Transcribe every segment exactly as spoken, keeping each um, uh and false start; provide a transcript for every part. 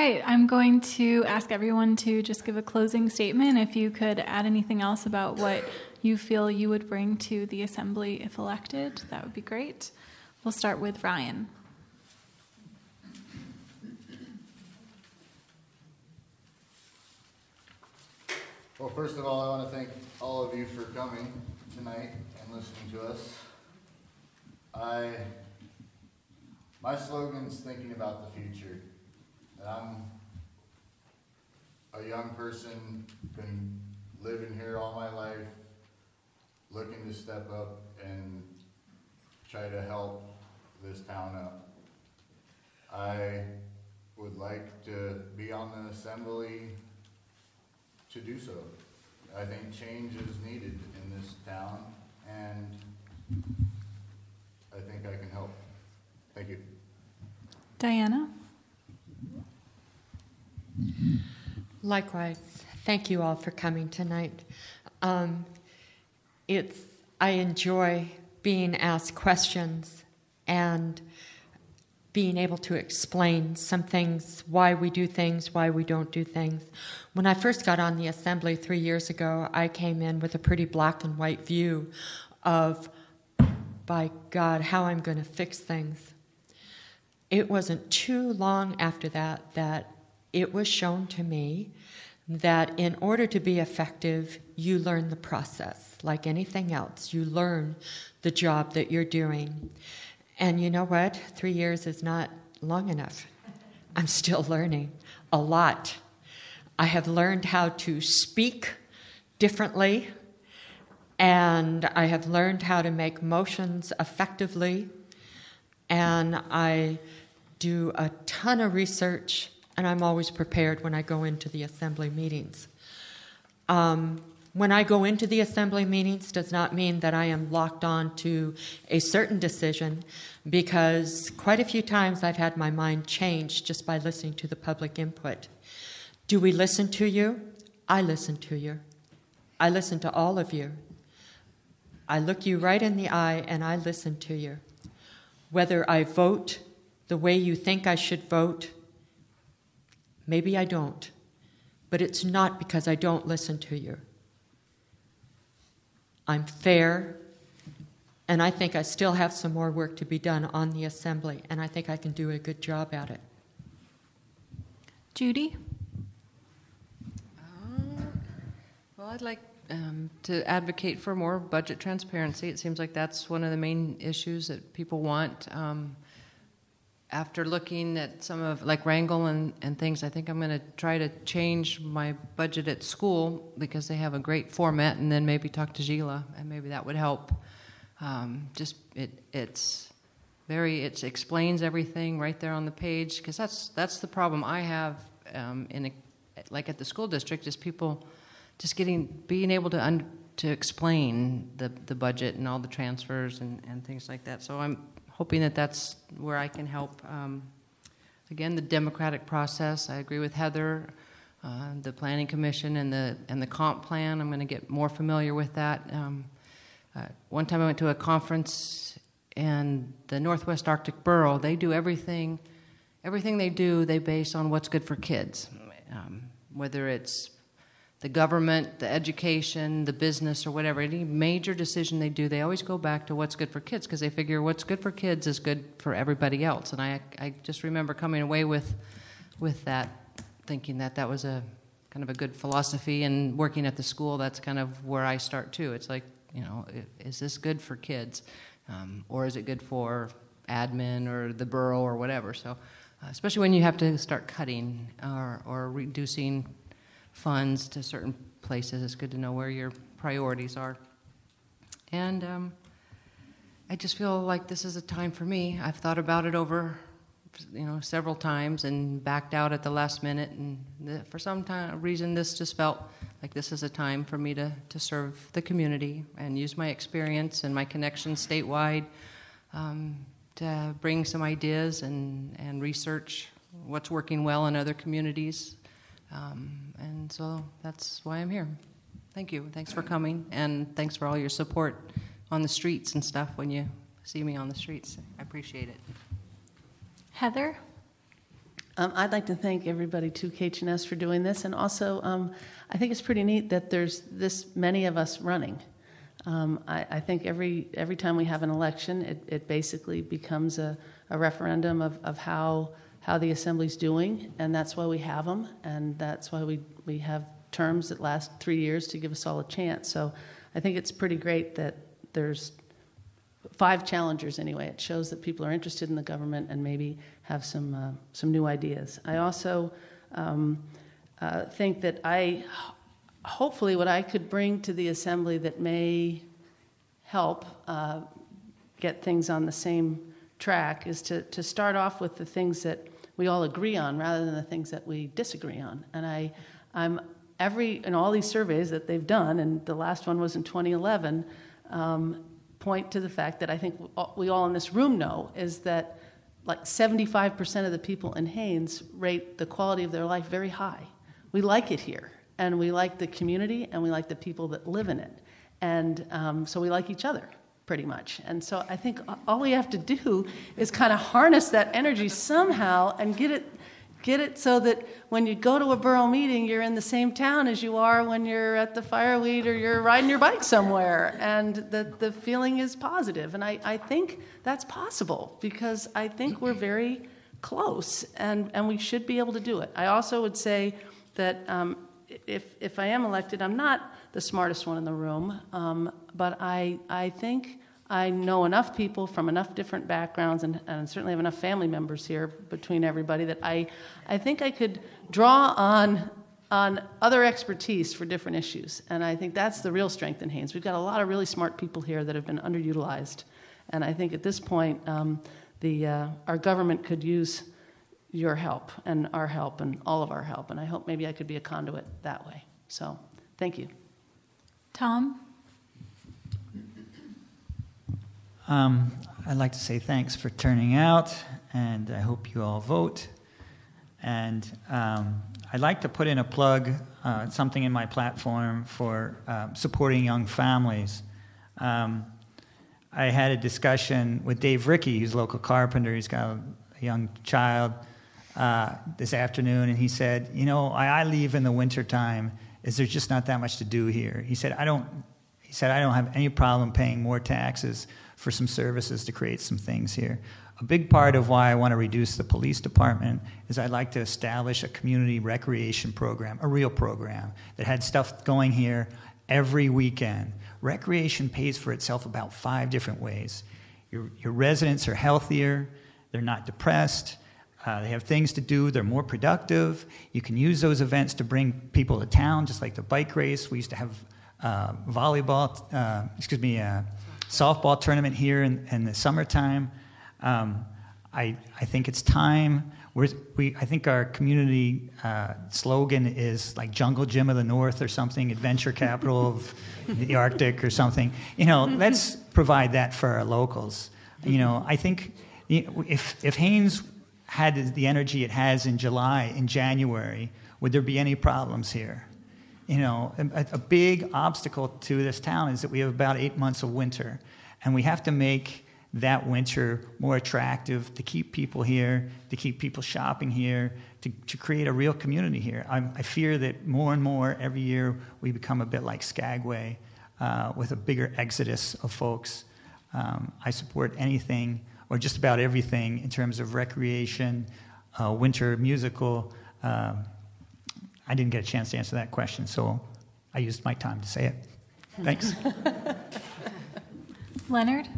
right, I'm going to ask everyone to just give a closing statement. If you could add anything else about what you feel you would bring to the assembly if elected, that would be great. We'll start with Ryan. Well, first of all, I want to thank all of you for coming tonight and listening to us. I, my slogan's thinking about the future. I'm a young person, been living here all my life, looking to step up and try to help this town up. I would like to be on the assembly to do so. I think change is needed in this town, and I think I can help. Thank you. Diana? Likewise, thank you all for coming tonight. Um, it's I enjoy being asked questions and being able to explain some things, why we do things, why we don't do things. When I first got on the assembly three years ago, I came in with a pretty black and white view of, by God, how I'm going to fix things. It wasn't too long after that that it was shown to me that in order to be effective, you learn the process. Like anything else, you learn the job that you're doing. And you know what? Three years is not long enough. I'm still learning a lot. I have learned how to speak differently, and I have learned how to make motions effectively, and I do a ton of research, and I'm always prepared when I go into the assembly meetings. Um, When I go into the assembly meetings does not mean that I am locked on to a certain decision, because quite a few times I've had my mind changed just by listening to the public input. Do we listen to you? I listen to you. I listen to all of you. I look you right in the eye and I listen to you. Whether I vote the way you think I should vote, maybe I don't, but it's not because I don't listen to you. I'm fair, and I think I still have some more work to be done on the assembly, and I think I can do a good job at it. Judy? Uh, well, I'd like um, to advocate for more budget transparency. It seems like that's one of the main issues that people want. Um, after looking at some of, like Wrangell and, and things, I think I'm going to try to change my budget at school because they have a great format, and then maybe talk to Gila, and maybe that would help. Um, just it, it's very, it explains everything right there on the page, because that's that's the problem I have um, in a, like at the school district, is people just getting being able to un, to explain the the budget and all the transfers and, and things like that. So I'm hoping that that's where I can help. Um, again, the democratic process. I agree with Heather. Uh, the Planning Commission and the and the comp plan. I'm going to get more familiar with that. Um, uh, one time I went to a conference, and the Northwest Arctic Borough, they do everything. Everything they do, they base on what's good for kids. Um, whether it's the government, the education, the business, or whatever, any major decision they do, they always go back to what's good for kids, because they figure what's good for kids is good for everybody else. And I, I just remember coming away with, with that, thinking that that was a kind of a good philosophy. And working at the school, that's kind of where I start too. It's like, you know, is this good for kids, um, or is it good for admin or the borough or whatever? So, uh, especially when you have to start cutting or, or reducing funds to certain places, it's good to know where your priorities are. And um, I just feel like this is a time for me. I've thought about it over, you know, several times and backed out at the last minute. And the, for some time, reason, this just felt like this is a time for me to, to serve the community and use my experience and my connections statewide um, to bring some ideas and, and research what's working well in other communities. Um, and so that's why I'm here. Thank you. Thanks for coming, and thanks for all your support on the streets and stuff when you see me on the streets. I appreciate it. Heather? Um, I'd like to thank everybody to K H N S for doing this, and also um, I think it's pretty neat that there's this many of us running. Um, I, I think every every time we have an election, it, it basically becomes a, a referendum of, of how how the Assembly's doing, and that's why we have them, and that's why we, we have terms that last three years to give us all a chance. So I think it's pretty great that there's five challengers anyway. It shows that people are interested in the government and maybe have some uh, some new ideas. I also um, uh, think that I, hopefully what I could bring to the Assembly that may help uh, get things on the same track is to, to start off with the things that we all agree on rather than the things that we disagree on. And I, I'm every, in all these surveys that they've done, and the last one was in twenty eleven, um, point to the fact that I think we all in this room know is that like seventy-five percent of the people in Haines rate the quality of their life very high. We like it here, and we like the community, and we like the people that live in it. And um, so we like each other, pretty much. And so I think all we have to do is kind of harness that energy somehow and get it get it so that when you go to a borough meeting, you're in the same town as you are when you're at the fireweed or you're riding your bike somewhere, and that the feeling is positive. And I, I think that's possible because I think we're very close, and, and we should be able to do it. I also would say that um, if if I am elected, I'm not the smartest one in the room, um, but I I think I know enough people from enough different backgrounds, and, and certainly have enough family members here between everybody that I I think I could draw on on other expertise for different issues, and I think that's the real strength in Haines. We've got a lot of really smart people here that have been underutilized, and I think at this point um, the uh, our government could use your help and our help and all of our help, and I hope maybe I could be a conduit that way. So, thank you. Tom? Um, I'd like to say thanks for turning out, and I hope you all vote. And um, I'd like to put in a plug, uh, something in my platform for uh, supporting young families. Um, I had a discussion with Dave Rickey, who's a local carpenter. He's got a, a young child uh, this afternoon, and he said, you know, I, I leave in the wintertime, is there's just not that much to do here. He said, I don't, he said, I don't have any problem paying more taxes for some services to create some things here. A big part of why I want to reduce the police department is I'd like to establish a community recreation program, a real program, that had stuff going here every weekend. Recreation pays for itself about five different ways. Your, your residents are healthier, they're not depressed, uh, they have things to do, they're more productive. You can use those events to bring people to town, just like the bike race. We used to have uh, volleyball, uh, excuse me, uh, softball tournament here in, in the summertime. Um, I I think it's time. We're, we I think our community uh, slogan is like Jungle Gym of the North or something, Adventure Capital of the Arctic or something. You know, let's provide that for our locals. You know, I think if if Haines had the energy it has in July, in January, would there be any problems here? You know, a, a big obstacle to this town is that we have about eight months of winter, and we have to make that winter more attractive to keep people here, to keep people shopping here, to, to create a real community here. I'm, I fear that more and more every year we become a bit like Skagway uh, with a bigger exodus of folks. Um, I support anything or just about everything in terms of recreation, uh, winter musical. Um, I didn't get a chance to answer that question, so I used my time to say it. Thanks. Leonard?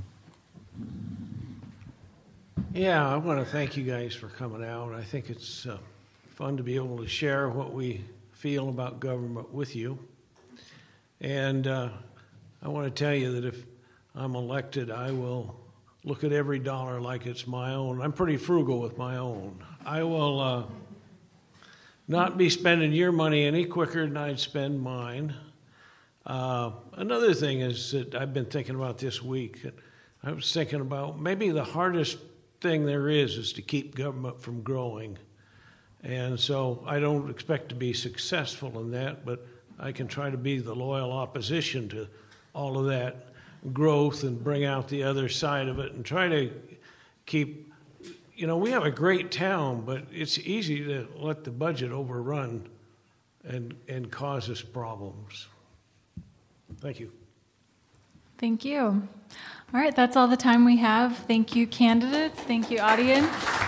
Yeah, I want to thank you guys for coming out. I think it's uh, fun to be able to share what we feel about government with you. And uh, I want to tell you that if I'm elected, I will look at every dollar like it's my own. I'm pretty frugal with my own. I will uh, not be spending your money any quicker than I'd spend mine. Uh, another thing is that I've been thinking about this week. I was thinking about maybe the hardest thing there is is to keep government from growing. And so I don't expect to be successful in that, but I can try to be the loyal opposition to all of that growth and bring out the other side of it and try to keep, you know, we have a great town, but it's easy to let the budget overrun and, and cause us problems. Thank you. Thank you. All right, that's all the time we have. Thank you, candidates. Thank you, audience.